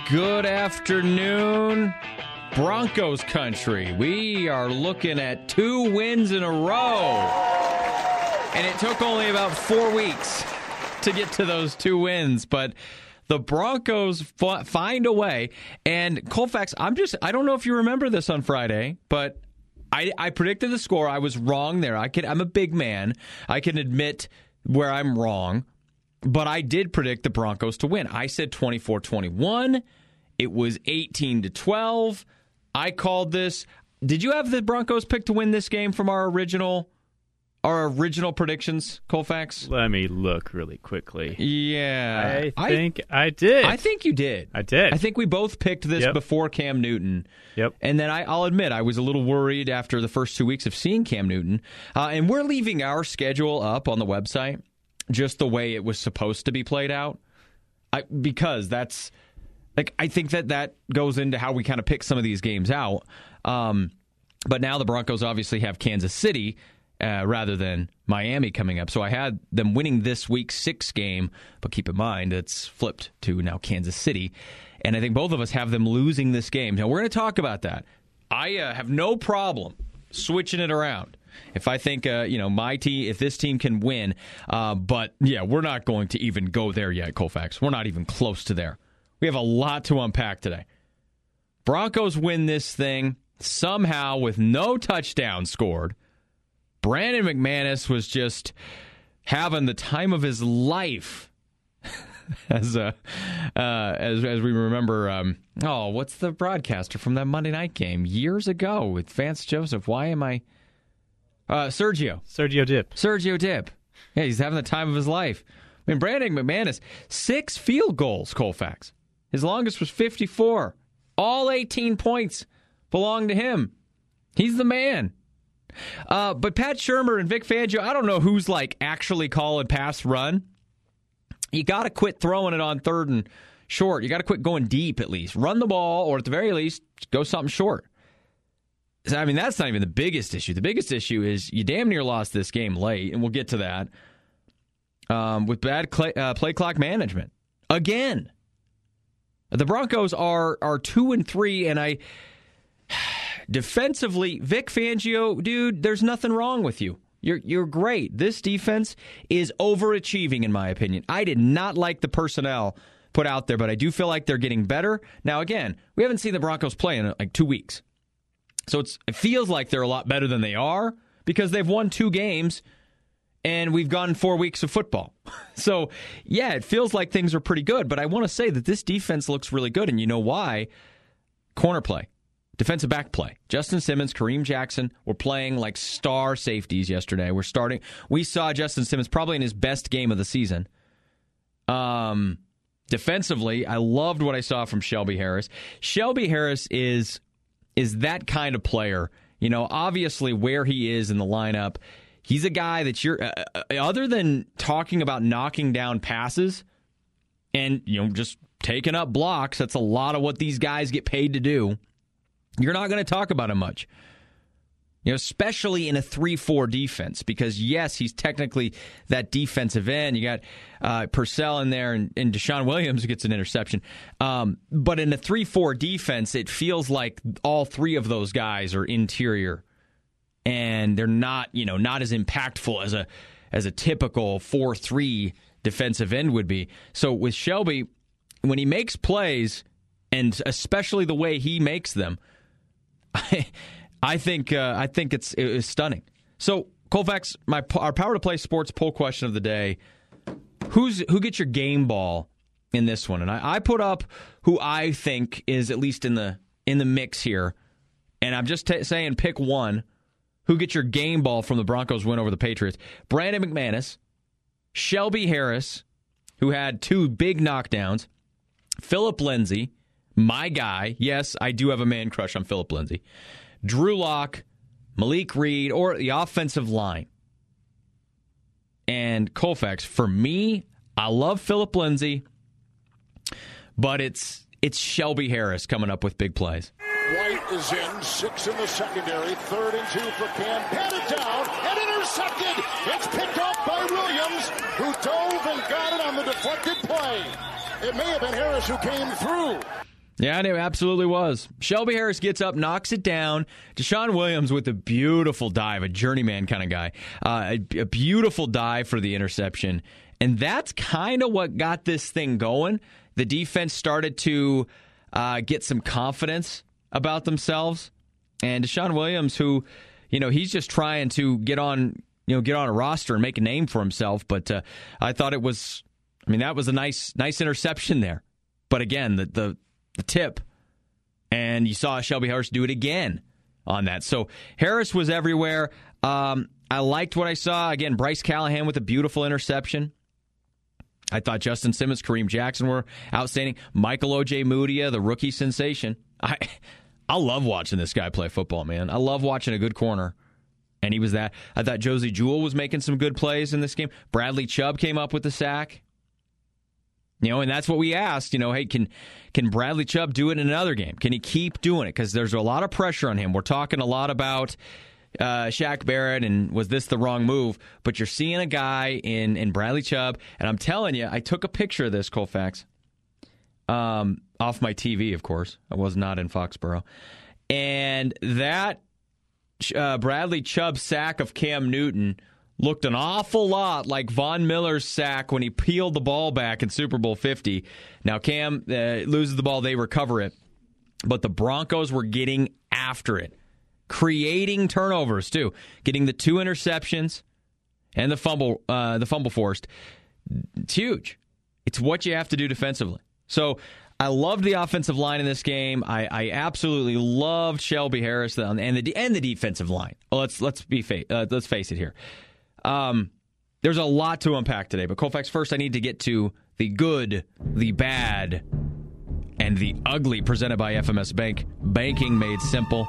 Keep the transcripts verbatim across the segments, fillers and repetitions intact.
Good afternoon, Broncos country. We are looking at two wins in a row. And it took only about four weeks to get to those two wins. But the Broncos f- find a way. And Colfax, I'm just, I don't know if you remember this on Friday, but I, I predicted the score. I was wrong there. I can, I'm a big man. I can admit where I'm wrong. But I did predict the Broncos to win. I said twenty-four twenty-one. It was eighteen to twelve. I called this. Did you have the Broncos pick to win this game from our original our original predictions, Colfax? Let me look really quickly. Yeah. I think I, I did. I think you did. I did. I think we both picked this yep. before Cam Newton. Yep. And then I, I'll admit, I was a little worried after the first two weeks of seeing Cam Newton. Uh, and we're leaving our schedule up on the website just the way it was supposed to be played out. I, because that's, like, I think that that goes into how we kind of pick some of these games out. Um, but now the Broncos obviously have Kansas City uh, rather than Miami coming up. So I had them winning this week's sixth game, but keep in mind it's flipped to now Kansas City. And I think both of us have them losing this game. Now, we're going to talk about that. I uh, have no problem switching it around. If I think, uh, you know, my team, if this team can win, uh, but yeah, we're not going to even go there yet, Colfax. We're not even close to there. We have a lot to unpack today. Broncos win this thing somehow with no touchdown scored. Brandon McManus was just having the time of his life. as uh, uh, as as we remember, um, oh, what's the broadcaster from that Monday night game years ago with Vance Joseph? Why am I? Uh, Sergio. Sergio Dip. Sergio Dip. Yeah, he's having the time of his life. I mean, Brandon McManus, six field goals, Colfax. His longest was fifty-four. All eighteen points belong to him. He's the man. Uh, but Pat Shurmur and Vic Fangio, I don't know who's, like, actually calling pass run. You got to quit throwing it on third and short. You got to quit going deep, at least. Run the ball, or at the very least, go something short. I mean, that's not even the biggest issue. The biggest issue is you damn near lost this game late, and we'll get to that, um, with bad play, uh, play clock management. Again. The Broncos are are two and three, and I defensively, Vic Fangio, dude, there's nothing wrong with you. You're you're great. This defense is overachieving, in my opinion. I did not like the personnel put out there, but I do feel like they're getting better. Now, again, we haven't seen the Broncos play in like two weeks. So it's, it feels like they're a lot better than they are because they've won two games and we've gone four weeks of football. So, yeah, it feels like things are pretty good. But I want to say that this defense looks really good. And you know why? Corner play. Defensive back play. Justin Simmons, Kareem Jackson were playing like star safeties yesterday. We're starting. We saw Justin Simmons probably in his best game of the season. Um, defensively, I loved what I saw from Shelby Harris. Shelby Harris is... is that kind of player. You know, obviously where he is in the lineup, he's a guy that you're, uh, other than talking about knocking down passes and, you know, just taking up blocks, that's a lot of what these guys get paid to do. You're not going to talk about him much. You know, especially in a three four defense, because, yes, he's technically that defensive end. You got uh, Purcell in there, and, and Deshaun Williams gets an interception. Um, but in a three four defense, it feels like all three of those guys are interior, and they're not, you know, not as impactful as a as a typical four three defensive end would be. So with Shelby, when he makes plays, and especially the way he makes them, I, I think uh, I think it's it was stunning. So, Colfax, my our Power to Play Sports poll question of the day: Who's who gets your game ball in this one? And I, I put up who I think is at least in the in the mix here, and I'm just t- saying pick one. Who gets your game ball from the Broncos win over the Patriots? Brandon McManus, Shelby Harris, who had two big knockdowns, Phillip Lindsay, my guy. Yes, I do have a man crush on Phillip Lindsay. Drew Lock, Malik Reed, or the offensive line. And Colfax, for me, I love Phillip Lindsay, but it's it's Shelby Harris coming up with big plays. White is in, six in the secondary, third and two for Cam, patted down and intercepted. It's picked up by Williams, who dove and got it on the deflected play. It may have been Harris who came through. Yeah, it absolutely was. Shelby Harris gets up, knocks it down. Deshaun Williams with a beautiful dive, a journeyman kind of guy. Uh, a, a beautiful dive for the interception. And that's kind of what got this thing going. The defense started to uh, get some confidence about themselves. And Deshaun Williams, who, you know, he's just trying to get on, you know, get on a roster and make a name for himself. But uh, I thought it was, I mean, that was a nice, nice interception there. But again, the the the tip, and you saw Shelby Harris do it again on that. So Harris was everywhere. Um, I liked what I saw. Again, Bryce Callahan with a beautiful interception. I thought Justin Simmons, Kareem Jackson were outstanding. Michael Ojemudia, the rookie sensation. I I love watching this guy play football, man. I love watching a good corner, and he was that. I thought Josie Jewell was making some good plays in this game. Bradley Chubb came up with the sack. You know, and that's what we asked, you know, hey, can can Bradley Chubb do it in another game? Can he keep doing it? Because there's a lot of pressure on him. We're talking a lot about uh, Shaq Barrett and was this the wrong move? But you're seeing a guy in, in Bradley Chubb, and I'm telling you, I took a picture of this, Colfax, um, off my T V, of course. I was not in Foxborough. And that uh, Bradley Chubb sack of Cam Newton looked an awful lot like Von Miller's sack when he peeled the ball back in Super Bowl fifty. Now, Cam uh, loses the ball, they recover it. But the Broncos were getting after it, creating turnovers, too. Getting the two interceptions and the fumble, uh, the fumble forced. It's huge. It's what you have to do defensively. So I loved the offensive line in this game. I, I absolutely loved Shelby Harris and the and the defensive line. Well, let's let's be fa- uh, let's face it here. Um, there's a lot to unpack today, but Colfax, first I need to get to the good, the bad, and the ugly presented by F M S Bank. Banking made simple.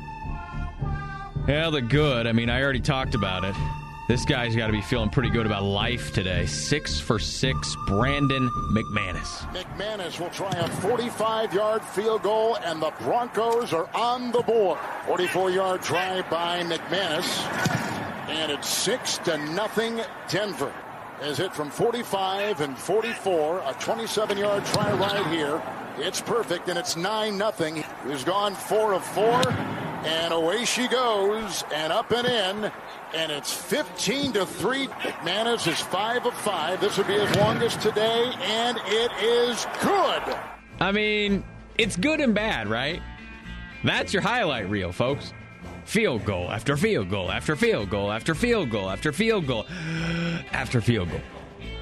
Yeah, the good, I mean, I already talked about it. This guy's got to be feeling pretty good about life today. Six for six, Brandon McManus. McManus will try a forty-five-yard field goal, and the Broncos are on the board. forty-four-yard try by McManus. And it's six to nothing Denver. As hit from forty-five and forty-four, a twenty-seven-yard try right here. It's perfect, and it's nine nothing. He's gone four of four, and away she goes, and up and in, and it's fifteen to three. McManus is five of five. This will be his longest today, and it is good. I mean, it's good and bad, right? That's your highlight reel, folks. Field goal after field goal after field goal after field goal after field goal after field goal.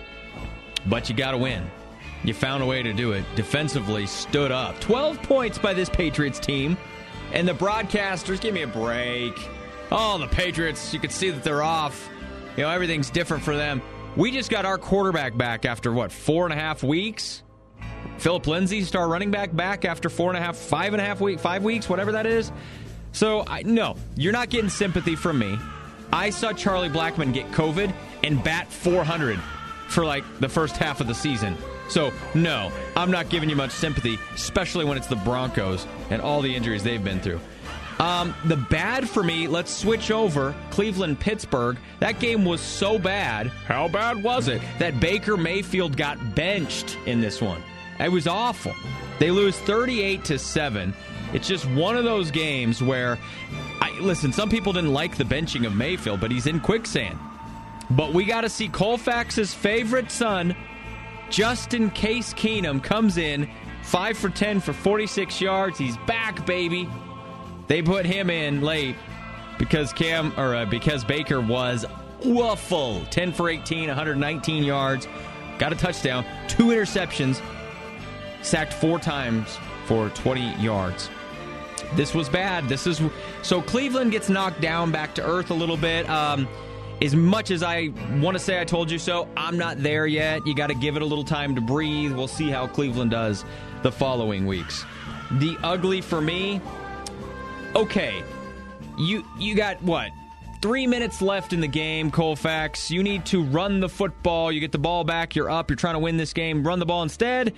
But you got to win. You found a way to do it. Defensively stood up. twelve points by this Patriots team. And the broadcasters, give me a break. Oh, the Patriots, you can see that they're off. You know, everything's different for them. We just got our quarterback back after, what, four and a half weeks? Philip Lindsay, star running back, back after four and a half, five and a half weeks, five weeks, whatever that is. So, I, no, you're not getting sympathy from me. I saw Charlie Blackmon get COVID and bat four hundred for, like, the first half of the season. So, no, I'm not giving you much sympathy, especially when it's the Broncos and all the injuries they've been through. Um, the bad for me, let's switch over. Cleveland-Pittsburgh. That game was so bad. How bad was it? That Baker Mayfield got benched in this one. It was awful. They lose thirty-eight to seven. It's just one of those games where, I listen, some people didn't like the benching of Mayfield, but he's in quicksand. But we got to see Colfax's favorite son, Justin Case Keenum, comes in, five for ten for forty-six yards. He's back, baby. They put him in late because Cam or uh, because Baker was awful. ten for eighteen, one hundred nineteen yards. Got a touchdown, two interceptions, sacked four times for twenty yards. This was bad. This is so Cleveland gets knocked down back to earth a little bit. Um, as much as I want to say I told you so, I'm not there yet. You got to give it a little time to breathe. We'll see how Cleveland does the following weeks. The ugly for me, okay, you you got what? Three minutes left in the game, Colfax. You need to run the football. You get the ball back. You're up. You're trying to win this game. Run the ball instead.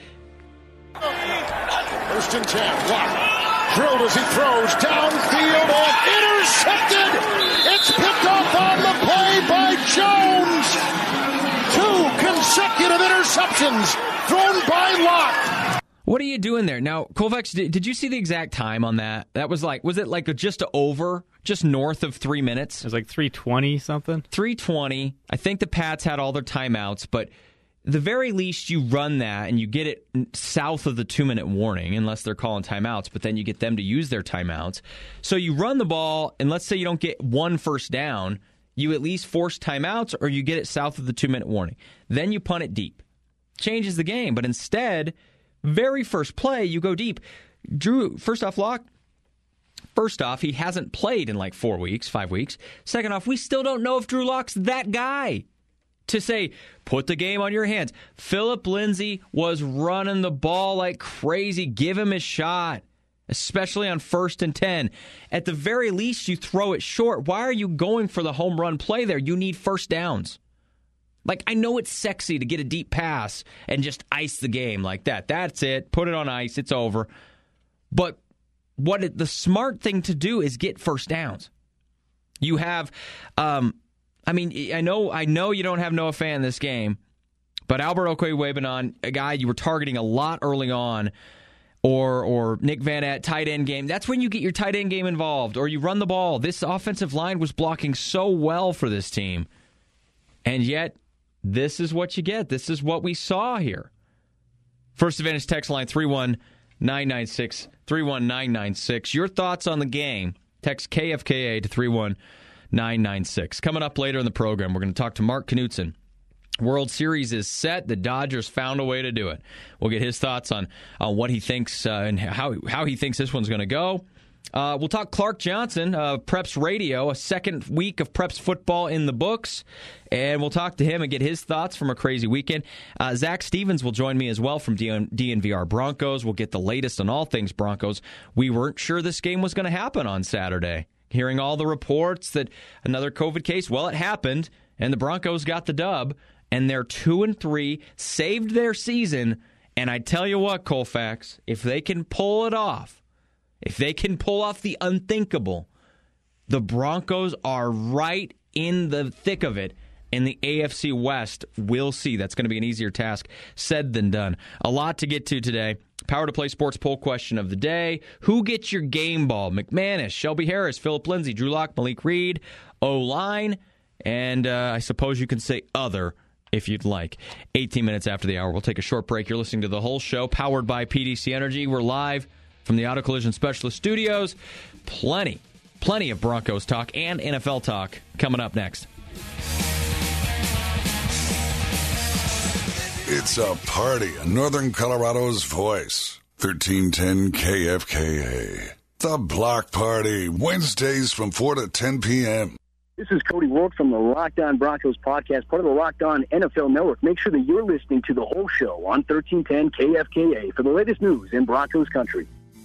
First and ten. Block. Drilled as he throws downfield and intercepted. It's picked off on the play by Jones. Two consecutive interceptions thrown by Locke. What are you doing there? Now, Colfax, did, did you see the exact time on that? That was like, was it like just over, just north of three minutes? It was like three twenty something. three twenty. I think the Pats had all their timeouts, but the very least you run that and you get it south of the two-minute warning, unless they're calling timeouts, but then you get them to use their timeouts. So you run the ball, and let's say you don't get one first down, you at least force timeouts or you get it south of the two-minute warning. Then you punt it deep. Changes the game, but instead, very first play, you go deep. Drew, first off, Locke, first off, he hasn't played in like four weeks, five weeks. Second off, we still don't know if Drew Lock's that guy to say, put the game on your hands. Phillip Lindsay was running the ball like crazy. Give him his shot, especially on first and ten. At the very least, you throw it short. Why are you going for the home run play there? You need first downs. Like, I know it's sexy to get a deep pass and just ice the game like that. That's it. Put it on ice. It's over. But what it, the smart thing to do is get first downs. You have, um, I mean, I know I know you don't have Noah Fant in this game, but Albert Okwuegbunam, a guy you were targeting a lot early on, or or Nick Van At, tight end game. That's when you get your tight end game involved, or you run the ball. This offensive line was blocking so well for this team, and yet this is what you get. This is what we saw here. First Advantage text line three one nine nine six, three one nine nine six. Your thoughts on the game. Text K F K A to three one nine nine six. Coming up later in the program, we're going to talk to Mark Knutson. World Series is set. The Dodgers found a way to do it. We'll get his thoughts on, on what he thinks uh, and how, how he thinks this one's going to go. Uh, we'll talk Clark Johnson, uh, Preps Radio, a second week of Preps football in the books, and we'll talk to him and get his thoughts from a crazy weekend. Uh, Zach Stevens will join me as well from D N V R Broncos. We'll get the latest on all things Broncos. We weren't sure this game was going to happen on Saturday. Hearing all the reports that another COVID case, well, it happened, and the Broncos got the dub, and they're two and three, saved their season, and I tell you what, Colfax, if they can pull it off, if they can pull off the unthinkable, the Broncos are right in the thick of it in the A F C West. We'll see. That's going to be an easier task said than done. A lot to get to today. Power to Play Sports poll question of the day. Who gets your game ball? McManus, Shelby Harris, Phillip Lindsay, Drew Lock, Malik Reed, O-line, and uh, I suppose you can say other if you'd like. eighteen minutes after the hour. We'll take a short break. You're listening to The Whole Show, powered by P D C Energy. We're live from the Auto Collision Specialist Studios. Plenty, plenty of Broncos talk and N F L talk coming up next. It's a party in Northern Colorado's voice. thirteen ten K F K A. The Block Party, Wednesdays from four to ten p.m. This is Cody Wilk from the Locked On Broncos podcast, part of the Locked On N F L Network. Make sure that you're listening to The Whole Show on thirteen ten K F K A for the latest news in Broncos country.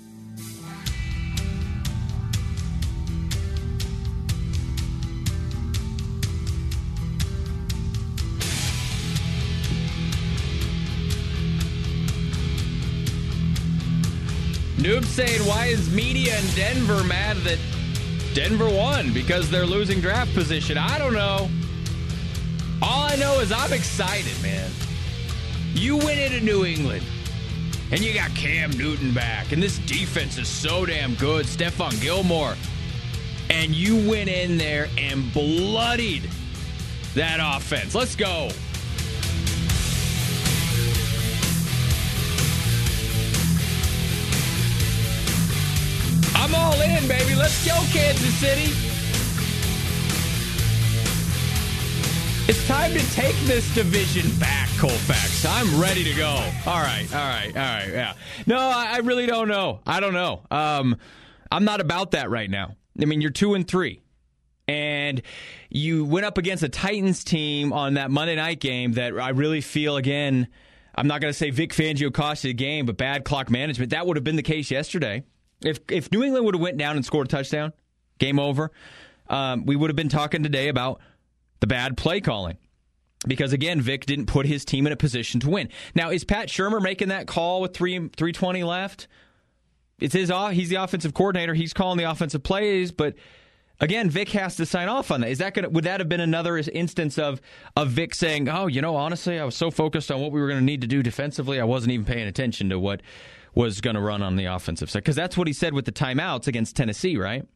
Noob saying, why is media in Denver mad that Denver won? Because they're losing draft position. I don't know. All I know is I'm excited, man. You went into New England, and you got Cam Newton back, and this defense is so damn good. Stephon Gilmore. And you went in there and bloodied that offense. Let's go. I'm all in, baby. Let's go, Kansas City. It's time to take this division back, Colfax. I'm ready to go. All right, all right, all right, yeah. No, I, I really don't know. I don't know. Um, I'm not about that right now. I mean, you're two and three. And you went up against a Titans team on that Monday night game that I really feel, again, I'm not going to say Vic Fangio cost you the game, but bad clock management. That would have been the case yesterday. If if New England would have went down and scored a touchdown, game over, um, we would have been talking today about the bad play calling. Because, again, Vic didn't put his team in a position to win. Now, is Pat Shurmur making that call with three three twenty left? It's his. He's the offensive coordinator. He's calling the offensive plays, but Again, Vic has to sign off on that. Is that going? Would that have been another instance of of Vic saying, "Oh, you know, honestly, I was so focused on what we were going to need to do defensively, I wasn't even paying attention to what was going to run on the offensive side." Because that's what he said with the timeouts against Tennessee, right?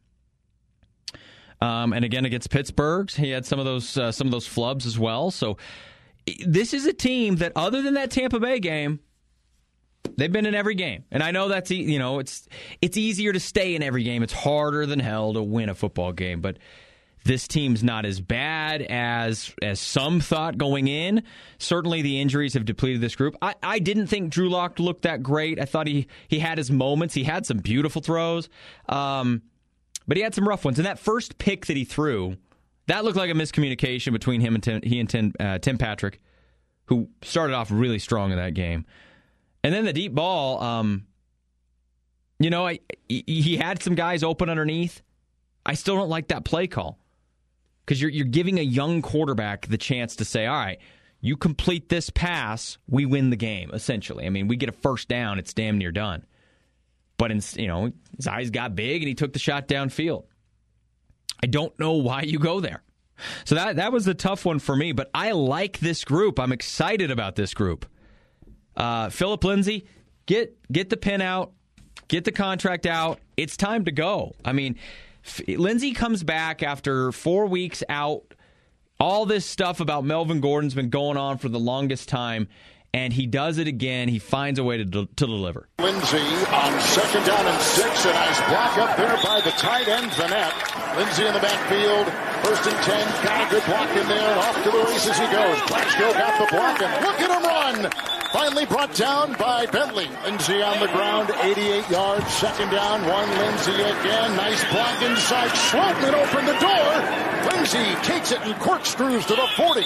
Um, and again against Pittsburgh, he had some of those uh, some of those flubs as well. So this is a team that, other than that Tampa Bay game, they've been in every game. And I know that's, you know, it's it's easier to stay in every game. It's harder than hell to win a football game. But this team's not as bad as as some thought going in. Certainly the injuries have depleted this group. I, I didn't think Drew Lock looked that great. I thought he, he had his moments. He had some beautiful throws. Um, but he had some rough ones. And that first pick that he threw, that looked like a miscommunication between him and Tim, he and Tim, uh, Tim Patrick, who started off really strong in that game. And then the deep ball, um, you know, I, he had some guys open underneath. I still don't like that play call because you're you're giving a young quarterback the chance to say, all right, you complete this pass, we win the game, essentially. I mean, we get a first down, it's damn near done. But, in, you know, his eyes got big and he took the shot downfield. I don't know why you go there. So that that was the tough one for me, but I like this group. I'm excited about this group. Uh, Philip Lindsay, get get the pin out, get the contract out. It's time to go. I mean, F- Lindsay comes back after four weeks out. All this stuff about Melvin Gordon's been going on for the longest time, and he does it again. He finds a way to, de- to deliver. Lindsay on second down and six. A nice block up there by the tight end, Vanette. Lindsay in the backfield. First and ten. Got a good block in there. And off to the races he goes. Plaxico got the block, and look at him run. Finally brought down by Bentley. Lindsay on the ground, eighty-eight yards. Second down, one. Lindsay again. Nice block inside. Schwartman opened the door. Lindsay takes it and corkscrews to the forty.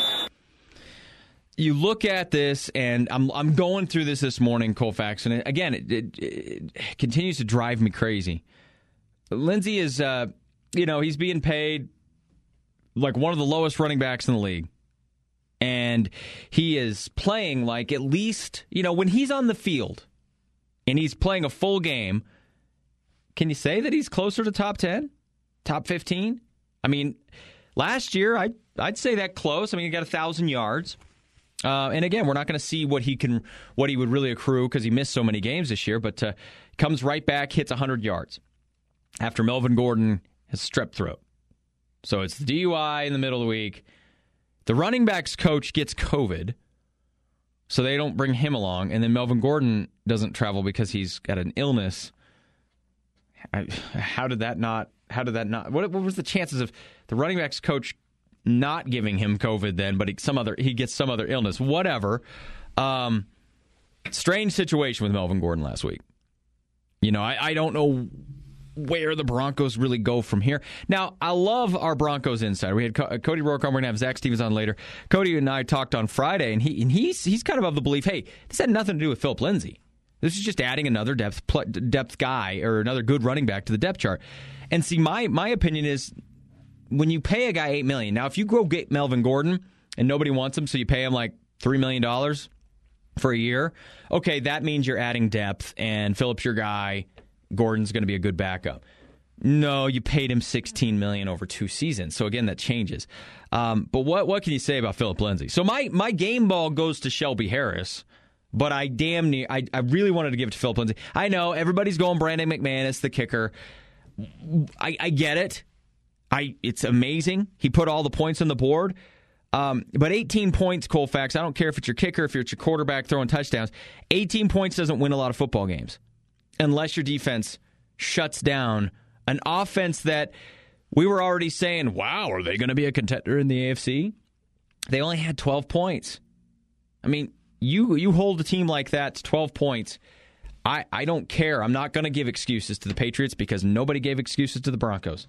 You look at this, and I'm I'm going through this this morning, Colfax, and again, it, it, it continues to drive me crazy. Lindsay is, uh, you know, he's being paid like one of the lowest running backs in the league. And he is playing like, at least, you know, when he's on the field and he's playing a full game, can you say that he's closer to top ten, top fifteen? I mean, last year, I, I'd say that close. I mean, he got one thousand yards. Uh, and again, we're not going to see what he can, what he would really accrue because he missed so many games this year, but uh, comes right back, hits one hundred yards after Melvin Gordon has strep throat. So it's the D U I in the middle of the week. The running backs coach gets COVID, so they don't bring him along, and then Melvin Gordon doesn't travel because he's got an illness. I, how did that not? How did that not? What, what was the chances of the running backs coach not giving him COVID then, but he, some other he gets some other illness? Whatever. Um, strange situation with Melvin Gordon last week. You know, I, I don't know where the Broncos really go from here. Now, I love our Broncos insider. We had Co- Cody Rourke on. We're going to have Zach Stevens on later. Cody and I talked on Friday, and he and he's he's kind of of the belief, hey, this had nothing to do with Philip Lindsay. This is just adding another depth pl- depth guy or another good running back to the depth chart. And see, my my opinion is when you pay a guy eight million dollars, now if you go get Melvin Gordon and nobody wants him, so you pay him like three million dollars for a year, okay, that means you're adding depth, and Philip's your guy. Gordon's going to be a good backup. No, you paid him sixteen million dollars over two seasons. So again, that changes. Um, but what what can you say about Philip Lindsay? So my my game ball goes to Shelby Harris, but I damn near I, I really wanted to give it to Philip Lindsay. I know everybody's going Brandon McManus, the kicker. I, I get it. I it's amazing. He put all the points on the board. Um, but eighteen points, Colfax, I don't care if it's your kicker, if it's your quarterback throwing touchdowns. eighteen points doesn't win a lot of football games unless your defense shuts down an offense that we were already saying, wow, are they going to be a contender in the A F C? They only had twelve points. I mean, you you hold a team like that to twelve points. I, I don't care. I'm not going to give excuses to the Patriots because nobody gave excuses to the Broncos.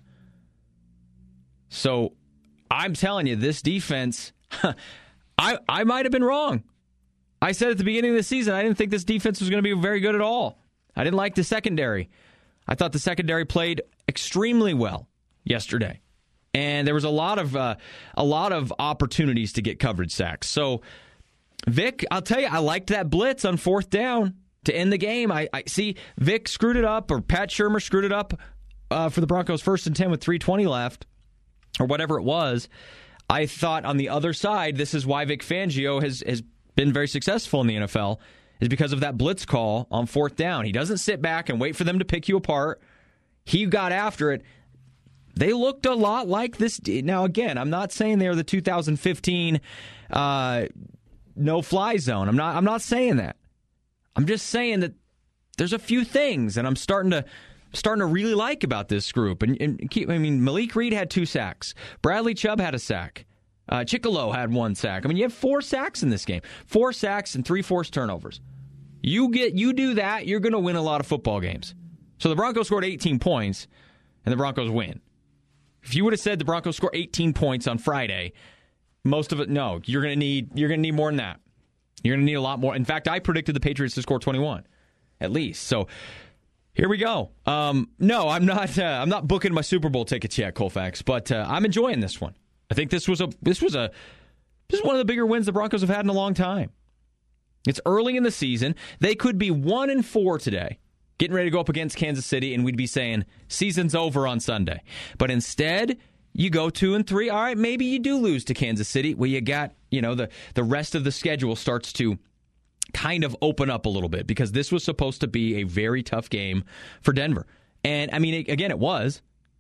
So I'm telling you, this defense, I I might have been wrong. I said at the beginning of the season, I didn't think this defense was going to be very good at all. I didn't like the secondary. I thought the secondary played extremely well yesterday, and there was a lot of uh, a lot of opportunities to get coverage sacks. So, Vic, I'll tell you, I liked that blitz on fourth down to end the game. I, I see Vic screwed it up, or Pat Shurmur screwed it up uh, for the Broncos, first and ten with three twenty left, or whatever it was. I thought on the other side, this is why Vic Fangio has, has been very successful in the N F L, is because of that blitz call on fourth down. He doesn't sit back and wait for them to pick you apart. He got after it. They looked a lot like this. Now, again, I'm not saying they're the two thousand fifteen uh, no-fly zone. I'm not. I'm not saying that. I'm just saying that there's a few things, and I'm starting to starting to really like about this group. And, and keep, I mean, Malik Reed had two sacks. Bradley Chubb had a sack. Uh, Chicolo had one sack. I mean, you have four sacks in this game. Four sacks and three forced turnovers. You get you do that, you're going to win a lot of football games. So the Broncos scored eighteen points, and the Broncos win. If you would have said the Broncos score eighteen points on Friday, most of it, no, you're going to need you're going to need more than that. You're going to need a lot more. In fact, I predicted the Patriots to score twenty-one, at least. So here we go. Um, no, I'm not. Uh, I'm not booking my Super Bowl tickets yet, Colfax, but uh, I'm enjoying this one. I think this was a this was a this is one of the bigger wins the Broncos have had in a long time. It's early in the season. They could be one and four today, getting ready to go up against Kansas City, and we'd be saying season's over on Sunday. But instead, you go two and three. All right, maybe you do lose to Kansas City. Well, you got, you know, the the rest of the schedule starts to kind of open up a little bit, because this was supposed to be a very tough game for Denver. And, I mean, again, it was.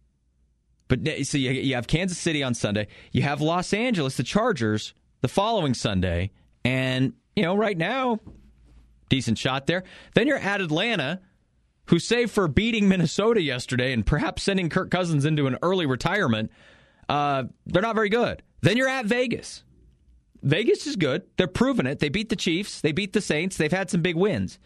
But so you, you have Kansas City on Sunday. You have Los Angeles, the Chargers, the following Sunday. And, you know, right now, decent shot there. Then you're at Atlanta, who, save for beating Minnesota yesterday and perhaps sending Kirk Cousins into an early retirement, uh, they're not very good. Then you're at Vegas. Vegas is good. They're proving it. They beat the Chiefs. They beat the Saints. They've had some big wins.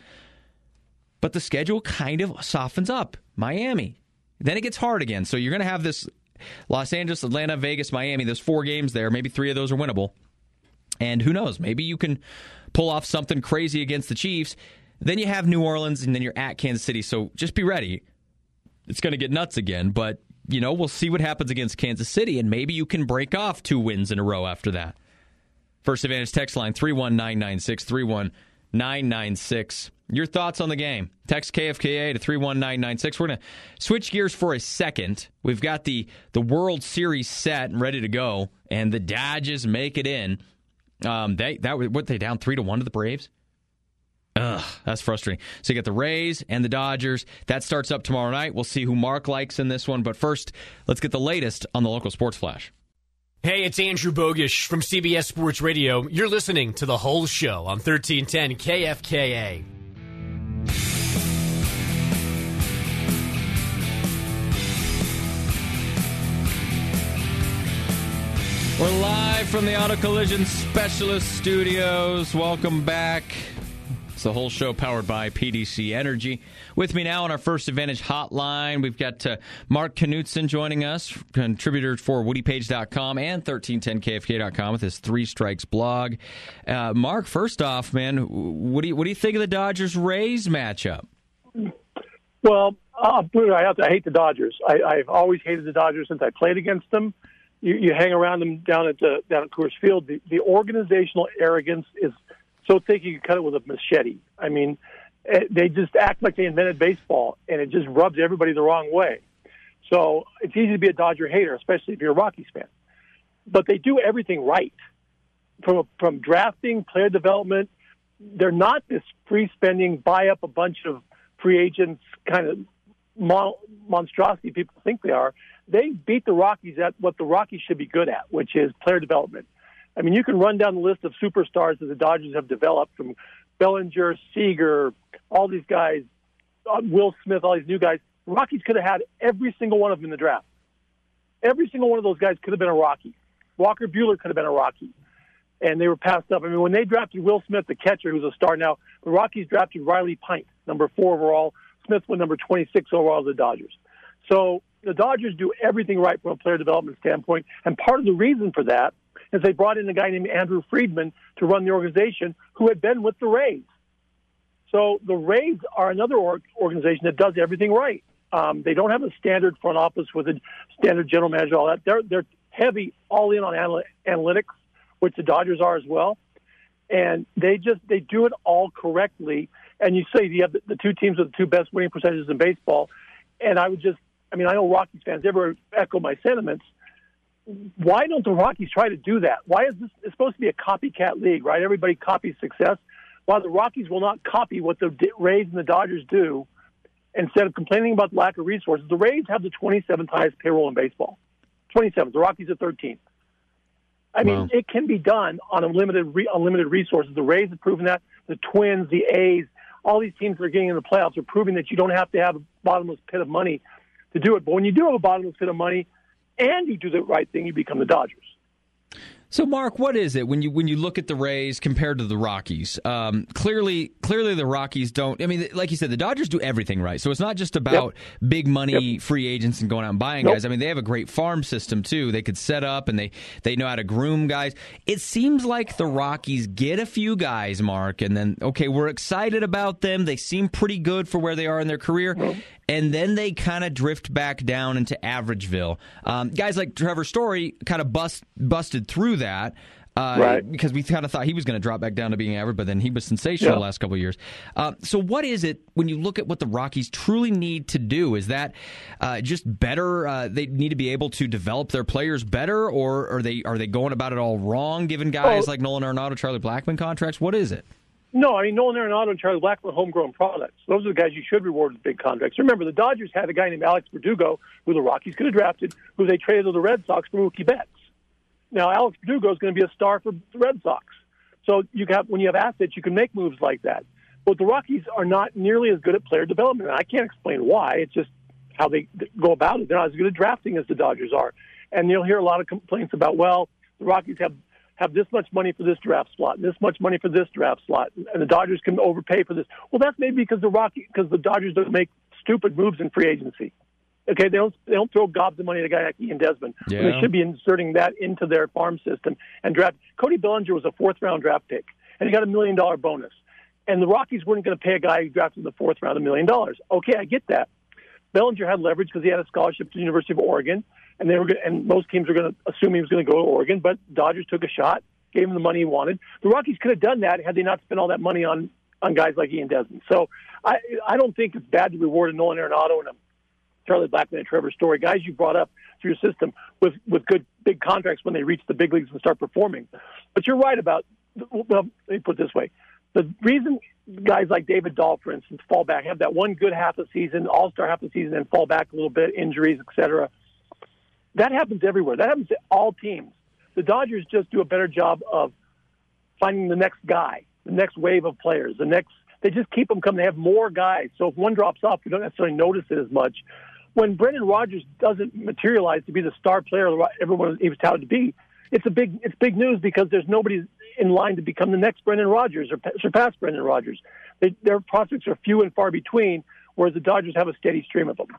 But the schedule kind of softens up. Miami. Then it gets hard again. So you're going to have this Los Angeles, Atlanta, Vegas, Miami. There's four games there. Maybe three of those are winnable. And who knows? Maybe you can pull off something crazy against the Chiefs. Then you have New Orleans, and then you're at Kansas City. So just be ready. It's going to get nuts again. But, you know, we'll see what happens against Kansas City, and maybe you can break off two wins in a row after that. First Advantage text line, three one nine nine six, three one nine nine six. Your thoughts on the game. Text K F K A to three one nine nine six. We're going to switch gears for a second. We've got the, the World Series set and ready to go, and the Dodgers make it in. Um, they that what they down three to one to the Braves. Ugh, that's frustrating. So you got the Rays and the Dodgers. That starts up tomorrow night. We'll see who Mark likes in this one. But first, let's get the latest on the local sports flash. Hey, it's Andrew Bogish from C B S Sports Radio. You're listening to The Whole Show on thirteen ten K F K A. We're live from the Auto Collision Specialist Studios. Welcome back. It's The Whole Show powered by P D C Energy. With me now on our First Advantage hotline, we've got uh, Mark Knutson joining us, contributor for Woody Page dot com and thirteen ten K F K dot com with his Three Strikes blog. Uh, Mark, first off, man, what do you what do you think of the Dodgers-Rays matchup? Well, uh, I have to I hate the Dodgers. I, I've always hated the Dodgers since I played against them. You, you hang around them down at the, down at Coors Field. The, the organizational arrogance is so thick you can cut it with a machete. I mean, they just act like they invented baseball, and it just rubs everybody the wrong way. So it's easy to be a Dodger hater, especially if you're a Rockies fan. But they do everything right. From from drafting, player development, they're not this free-spending, buy up a bunch of free agents kind of mon- monstrosity people think they are. They beat the Rockies at what the Rockies should be good at, which is player development. I mean, you can run down the list of superstars that the Dodgers have developed, from Bellinger, Seager, all these guys, Will Smith, all these new guys. The Rockies could have had every single one of them in the draft. Every single one of those guys could have been a Rocky. Walker Buehler could have been a Rocky. And they were passed up. I mean, when they drafted Will Smith, the catcher, who's a star now, the Rockies drafted Riley Pint, number four overall. Smith went number twenty-six overall to the Dodgers. So the Dodgers do everything right from a player development standpoint. And part of the reason for that is they brought in a guy named Andrew Friedman to run the organization, who had been with the Rays. So the Rays are another org- organization that does everything right. Um, they don't have a standard front office with a standard general manager, all that. They're, they're heavy all in on anal- analytics, which the Dodgers are as well. And they just, they do it all correctly. And you say you have the, the two teams with the two best winning percentages in baseball. And I would just I mean, I know Rockies fans ever echo my sentiments. Why don't the Rockies try to do that? Why is this it's supposed to be a copycat league, right? Everybody copies success. Why the Rockies will not copy what the Rays and the Dodgers do instead of complaining about the lack of resources. The Rays have the twenty-seventh highest payroll in baseball. twenty-seventh. The Rockies are thirteenth. I mean, wow. It can be done on unlimited, re- unlimited resources. The Rays have proven that. The Twins, the A's, all these teams that are getting in the playoffs are proving that you don't have to have a bottomless pit of money to do it. But when you do have a bottomless pit of money and you do the right thing, you become the Dodgers. So, Mark, what is it when you when you look at the Rays compared to the Rockies? Um, clearly, clearly the Rockies don't. I mean, like you said, the Dodgers do everything right. So it's not just about yep. big money yep. free agents and going out and buying nope. guys. I mean, they have a great farm system too. They could set up and they they know how to groom guys. It seems like the Rockies get a few guys, Mark, and then okay, we're excited about them. They seem pretty good for where they are in their career. Nope. And then they kind of drift back down into Averageville. Um, guys like Trevor Story kind of bust, busted through that uh, right. because we kind of thought he was going to drop back down to being average, but then he was sensational yeah. the last couple of years. Uh, so what is it when you look at what the Rockies truly need to do? Is that uh, just better? Uh, they need to be able to develop their players better, or are they are they going about it all wrong, giving guys oh. like Nolan Arenado, Charlie Blackmon contracts? What is it? No, I mean, Nolan Arenado and Charlie Blackmon, homegrown products. Those are the guys you should reward with big contracts. Remember, the Dodgers had a guy named Alex Verdugo, who the Rockies could have drafted, who they traded to the Red Sox for Mookie Betts. Now, Alex Verdugo is going to be a star for the Red Sox. So you have, when you have assets, you can make moves like that. But the Rockies are not nearly as good at player development. I can't explain why. It's just how they go about it. They're not as good at drafting as the Dodgers are. And you'll hear a lot of complaints about, well, the Rockies have have this much money for this draft slot, and this much money for this draft slot, and the Dodgers can overpay for this. Well, that's maybe because the Rocky, because the Dodgers don't make stupid moves in free agency. Okay, they don't they don't throw gobs of money at a guy like Ian Desmond. Yeah. They should be inserting that into their farm system and draft. Cody Bellinger was a fourth round draft pick, and he got a million dollar bonus. And the Rockies weren't going to pay a guy who drafted in the fourth round a million dollars. Okay, I get that. Bellinger had leverage because he had a scholarship to the University of Oregon, and they were going and most teams were going to assume he was going to go to Oregon, but Dodgers took a shot. Gave him the money he wanted. The Rockies could have done that had they not spent all that money on, on guys like Ian Desmond. So I I don't think it's bad to reward a Nolan Arenado and a Charlie Blackmon and Trevor Story, guys you brought up through your system with, with good big contracts when they reach the big leagues and start performing. But you're right about, well, let me put it this way. The reason guys like David Dahl, for instance, fall back, have that one good half of the season, all-star half of the season, and fall back a little bit, injuries, et cetera, that happens everywhere. That happens to all teams. The Dodgers just do a better job of finding the next guy, the next wave of players, the next. They just keep them coming. They have more guys. So if one drops off, you don't necessarily notice it as much. When Brendan Rodgers doesn't materialize to be the star player everyone he was touted to be, it's a big it's big news because there's nobody in line to become the next Brendan Rodgers or surpass Brendan Rodgers. They, their prospects are few and far between, whereas the Dodgers have a steady stream of them.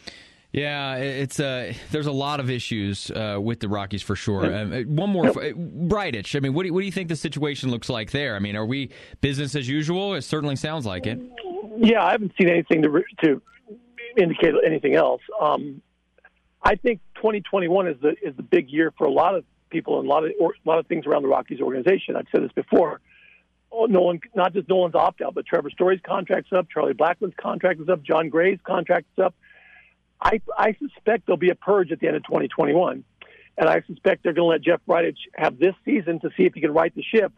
Yeah, it's uh, there's a lot of issues uh, with the Rockies for sure. Um, one more, Bridich. I mean, what do, you, what do you think the situation looks like there? I mean, are we business as usual? It certainly sounds like it. Yeah, I haven't seen anything to to indicate anything else. Um, I think twenty twenty-one is the is the big year for a lot of people and a lot of or, a lot of things around the Rockies organization. I've said this before. Oh, Nolan, not just Nolan's opt out, but Trevor Story's contract's up, Charlie Blackmon's contract is up, John Gray's contract is up. I, I suspect there'll be a purge at the end of twenty twenty-one, and I suspect they're going to let Jeff Bridich have this season to see if he can right the ship.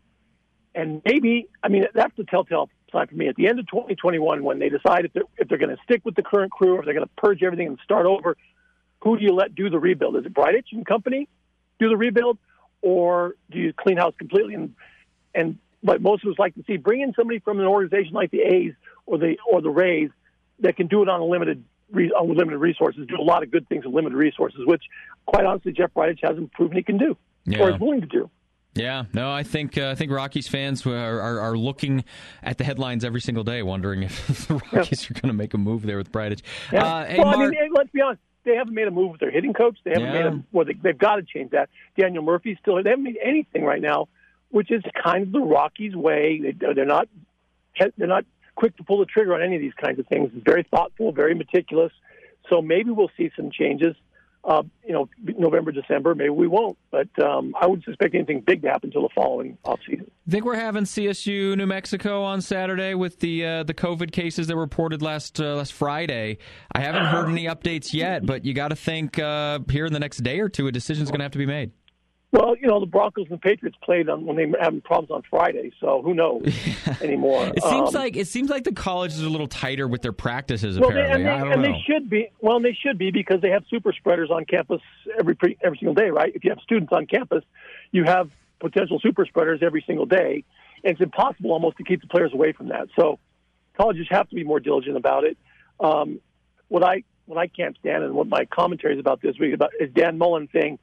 And maybe, I mean, that's the telltale sign for me. At the end of twenty twenty-one, when they decide if they're, if they're going to stick with the current crew or if they're going to purge everything and start over, who do you let do the rebuild? Is it Bridich and company do the rebuild, or do you clean house completely? And, and what most of us like to see, bring in somebody from an organization like the A's or the or the Rays that can do it on a limited on limited resources, do a lot of good things with limited resources, which, quite honestly, Jeff Bridich hasn't proven he can do yeah. or is willing to do. Yeah, no, I think uh, I think Rockies fans are, are, are looking at the headlines every single day, wondering if the Rockies yeah. are going to make a move there with Bridich. Yeah. Uh, hey, well, Mark, I mean, let's be honest. They haven't made a move with their hitting coach. They haven't yeah. made a well. They, they've got to change that. Daniel Murphy's still. They haven't made anything right now, which is kind of the Rockies' way. They, they're not. They're not quick to pull the trigger on any of these kinds of things. It's very thoughtful, very meticulous. So maybe we'll see some changes, uh, you know, November, December. Maybe we won't. But um, I wouldn't suspect anything big to happen until the following offseason. Think we're having C S U New Mexico on Saturday with the uh, the COVID cases that were reported last uh, last Friday. I haven't heard any updates yet, but you got to think uh, here in the next day or two, a decision's going to have to be made. Well, you know, the Broncos and Patriots played on when they were having problems on Friday, so who knows anymore? It seems um, like it seems like the colleges are a little tighter with their practices. Well, Apparently, they, and, they, I don't and know. they should be. Well, they should be because they have super spreaders on campus every pre, every single day, right? If you have students on campus, you have potential super spreaders every single day. And it's impossible almost to keep the players away from that. So colleges have to be more diligent about it. Um, what I what I can't stand and what my commentary is about this week about is Dan Mullen saying,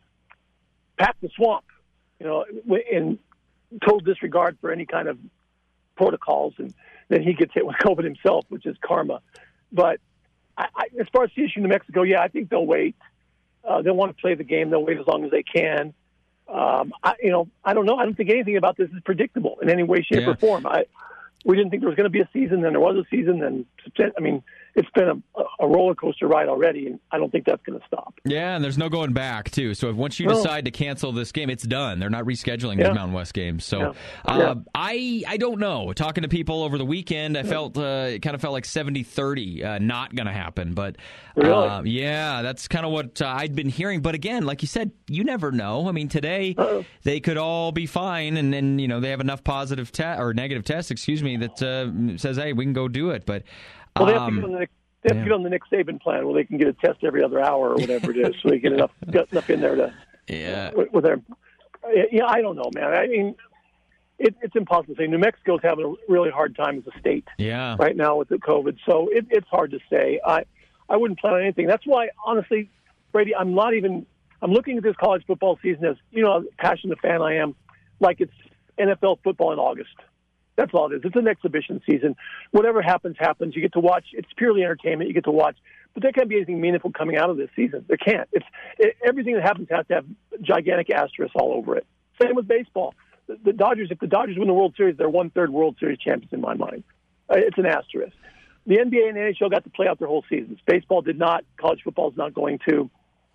"Pack the swamp," you know, in total disregard for any kind of protocols, and then he gets hit with COVID himself, which is karma. But I, I, as far as C S U New Mexico, yeah, I think they'll wait. Uh, they'll want to play the game. They'll wait as long as they can. Um, I, you know, I don't know. I don't think anything about this is predictable in any way, shape, yeah. or form. I, we didn't think there was going to be a season, then there was a season, and I mean, it's been a, a roller coaster ride already, and I don't think that's going to stop. Yeah, and there's no going back, too. So if once you no. decide to cancel this game, it's done. They're not rescheduling yeah. these Mountain West games. So yeah. Uh, Yeah. I I don't know. Talking to people over the weekend, I yeah. felt uh, it kind of felt like seventy thirty uh, not going to happen. But really? uh, yeah, that's kind of what uh, I'd been hearing. But again, like you said, you never know. I mean, today Uh-oh. they could all be fine, and then you know they have enough positive te- or negative tests, excuse me, that uh, says, hey, we can go do it. But well, they have um, to get on the They have yeah. to get on the Nick Saban plan where they can get a test every other hour or whatever it is, so they get enough get enough in there to yeah. with, with their. Yeah, I don't know, man. I mean, it, it's impossible to say. New Mexico's having a really hard time as a state Yeah. right now with the COVID, so it, it's hard to say. I I wouldn't plan on anything. That's why, honestly, Brady, I'm not even. I'm looking at this college football season as you know, how passionate fan I am, like it's N F L football in August. That's all it is. It's an exhibition season. Whatever happens, happens. You get to watch. It's purely entertainment. You get to watch. But there can't be anything meaningful coming out of this season. There can't. It's it, everything that happens has to have gigantic asterisks all over it. Same with baseball. The, the Dodgers, if the Dodgers win the World Series, they're one-third World Series champions in my mind. Uh, it's an asterisk. The N B A and the N H L got to play out their whole seasons. Baseball did not. College football is not going to.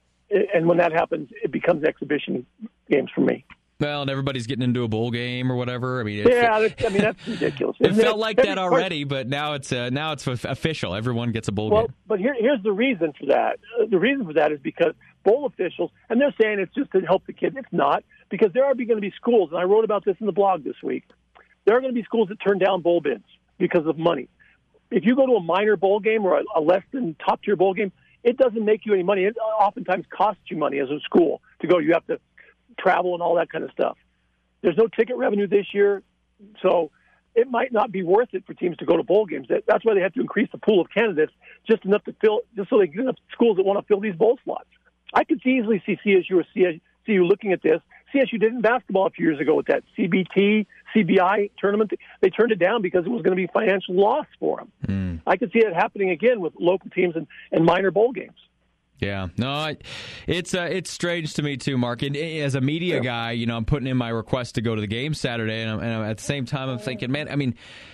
And when that happens, it becomes exhibition games for me. Well, and everybody's getting into a bowl game or whatever. I mean, it's, yeah, that's, I mean that's ridiculous. It Isn't felt it? like Every that already, but now it's uh, now it's official. Everyone gets a bowl well, game. but here, here's the reason for that. Uh, the reason for that is because bowl officials, and they're saying it's just to help the kids. It's not, because there are going to be schools, and I wrote about this in the blog this week. There are going to be schools that turn down bowl bids because of money. If you go to a minor bowl game or a, a less than top tier bowl game, it doesn't make you any money. It oftentimes costs you money as a school to go. You have to travel and all that kind of stuff. There's no ticket revenue this year, so it might not be worth it for teams to go to bowl games. That, that's why they have to increase the pool of candidates just enough to fill, just so they get enough schools that want to fill these bowl slots. I could easily see C S U or C S U looking at this. C S U did in basketball a few years ago with that C B T, C B I tournament. They turned it down because it was going to be financial loss for them. Mm. I could see it happening again with local teams and, and minor bowl games. Yeah, no, I, it's uh, it's strange to me too, Mark. And as a media yeah. guy, you know, I'm putting in my request to go to the game Saturday, and, I'm, and I'm, at the same time, I'm thinking, man, I mean,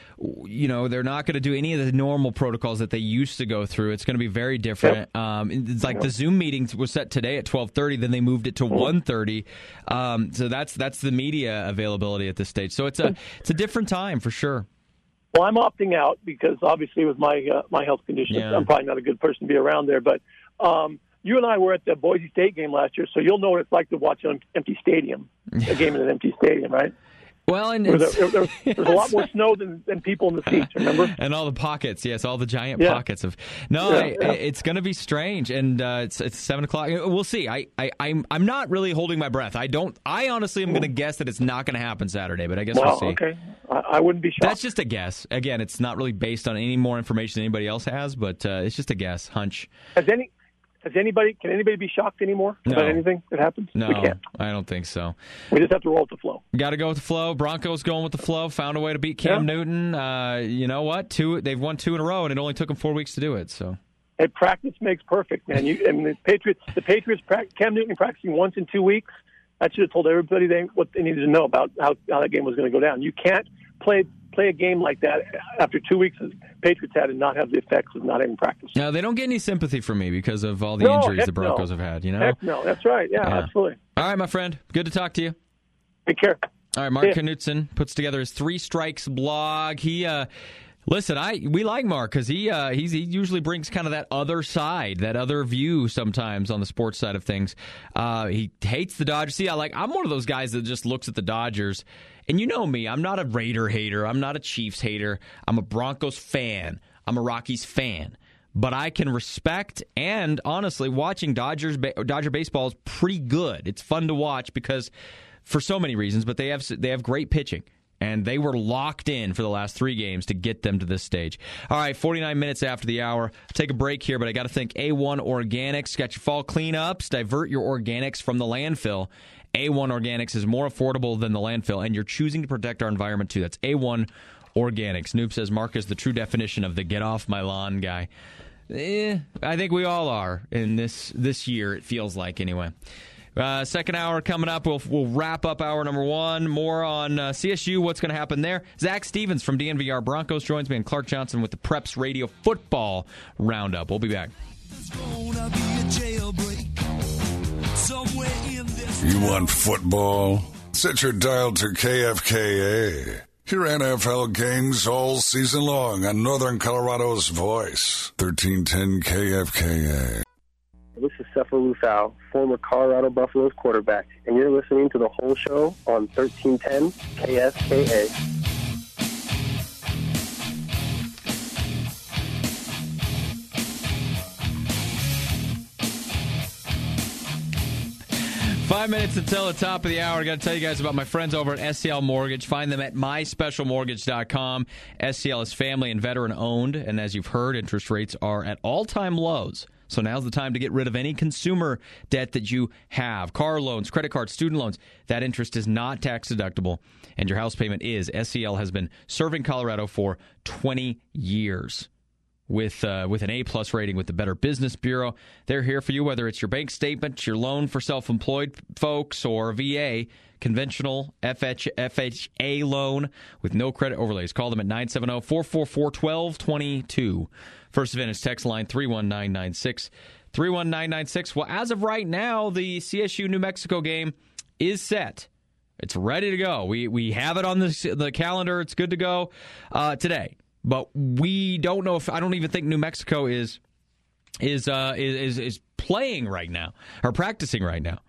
you know, they're not going to do any of the normal protocols that they used to go through. It's going to be very different. Yep. Um, it's like yep. the Zoom meetings was set today at twelve thirty, then they moved it to mm-hmm. one thirty. Um, so that's that's the media availability at this stage. So it's a it's a different time for sure. Well, I'm opting out because obviously with my uh, my health conditions, yeah. I'm probably not a good person to be around there, but. Um, you and I were at the Boise State game last year, so you'll know what it's like to watch an empty stadium, a game in an empty stadium, right? Well, and there, there, there, there's a lot more snow than, than people in the seats, remember? And all the pockets, yes, all the giant yeah. pockets of. No, yeah, I, yeah. it's going to be strange, and uh, it's it's seven o'clock. We'll see. I, I I'm I'm not really holding my breath. I don't. I honestly am going to guess that it's not going to happen Saturday, but I guess well, we'll see. Okay, I, I wouldn't be shocked. That's just a guess. Again, it's not really based on any more information than anybody else has, but uh, it's just a guess, hunch. Has any? Has anybody? Can anybody be shocked anymore no. about anything that happens? No, we can't. I don't think so. We just have to roll with the flow. Got to go with the flow. Broncos going with the flow. Found a way to beat Cam yeah. Newton. Uh, you know what? Two. They've won two in a row, and it only took them four weeks to do it. So. Hey, practice makes perfect, man. You and the Patriots. The Patriots. Cam Newton practicing once in two weeks. That should have told everybody they what they needed to know about how, how that game was going to go down. You can't play play a game like that after two weeks as Patriots had and not have the effects of not having practice. No, they don't get any sympathy from me because of all the no, injuries the Broncos no. have had, you know? Heck no, that's right. Yeah, yeah, absolutely. All right, my friend. Good to talk to you. Take care. All right, Mark Yeah. Knutson puts together his Three Strikes blog. He, uh, listen, I we like Mark because he uh, he's, he usually brings kind of that other side, that other view sometimes on the sports side of things. Uh, he hates the Dodgers. See, I like I'm one of those guys that just looks at the Dodgers, and you know me, I'm not a Raider hater. I'm not a Chiefs hater. I'm a Broncos fan. I'm a Rockies fan. But I can respect, and honestly, watching Dodgers Dodger baseball is pretty good. It's fun to watch because for so many reasons, but they have they have great pitching, and they were locked in for the last three games to get them to this stage. All right, forty-nine minutes after the hour. I'll take a break here, but I got to thank A one Organics. Got your fall cleanups. Divert your organics from the landfill. A one Organics is more affordable than the landfill, and you're choosing to protect our environment too. That's A one Organics. Noob says Mark is the true definition of the get off my lawn guy. Eh, I think we all are in this this year, it feels like, anyway. Uh, second hour coming up. We'll we'll wrap up hour number one. More on uh, C S U, what's going to happen there. Zach Stevens from D N V R Broncos joins me, and Clark Johnson with the Preps Radio Football Roundup. We'll be back. You want football? Set your dial to K F K A. Hear N F L games all season long on Northern Colorado's voice. thirteen ten K F K A. This is Cephalou Lufau, former Colorado Buffaloes quarterback, and you're listening to The Whole Show on thirteen ten K F K A. Five minutes until the top of the hour. I got to tell you guys about my friends over at S C L Mortgage. Find them at my special mortgage dot com. S C L is family and veteran owned, and as you've heard, interest rates are at all-time lows. So now's the time to get rid of any consumer debt that you have. Car loans, credit cards, student loans. That interest is not tax deductible, and your house payment is. S C L has been serving Colorado for twenty years. With uh, with an A-plus rating with the Better Business Bureau. They're here for you, whether it's your bank statement, your loan for self-employed folks, or V A, conventional F H A loan with no credit overlays. Call them at nine seven zero, four four four, one two two two. First Advantage text line three one nine nine six. three one nine nine six. Well, as of right now, the C S U New Mexico game is set. It's ready to go. We we have it on the, the calendar. It's good to go uh, today. But we don't know if I don't even think New Mexico is is uh, is is playing right now or practicing right now.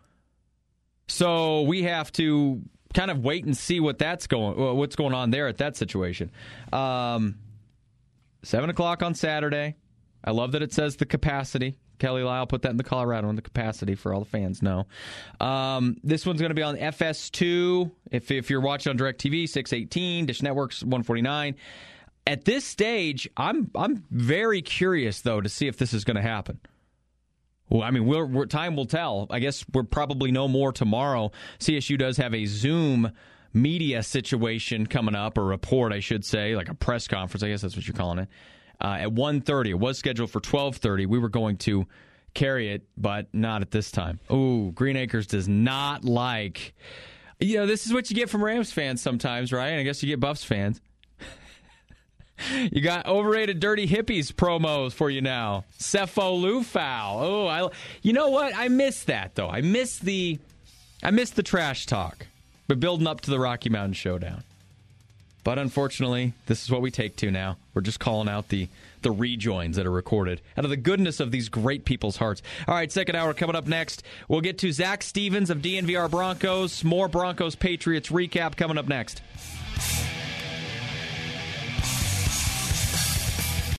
So we have to kind of wait and see what that's going what's going on there at that situation. Um, Seven o'clock on Saturday. I love that it says the capacity. Kelly Lyle put that in the Colorado in the capacity for all the fans know. Um, this one's going to be on F S two. If if you're watching on DirecTV, six eighteen, Dish Networks one forty-nine. At this stage, I'm I'm very curious, though, to see if this is going to happen. Well, I mean, we're, we're, time will tell. I guess we'll probably know more tomorrow. C S U does have a Zoom media situation coming up, or report, I should say, like a press conference. I guess that's what you're calling it. Uh, at one thirty. It was scheduled for twelve thirty. We were going to carry it, but not at this time. Ooh, Green Acres does not like... You know, this is what you get from Rams fans sometimes, right? And I guess you get Buffs fans. You got overrated dirty hippies promos for you now. Cephalou Lufau. Oh, I. You know what? I miss that though. I miss the, I miss the trash talk, but building up to the Rocky Mountain Showdown. But unfortunately, this is what we take to now. We're just calling out the the rejoins that are recorded out of the goodness of these great people's hearts. All right, second hour coming up next. We'll get to Zach Stevens of D N V R Broncos. More Broncos Patriots recap coming up next.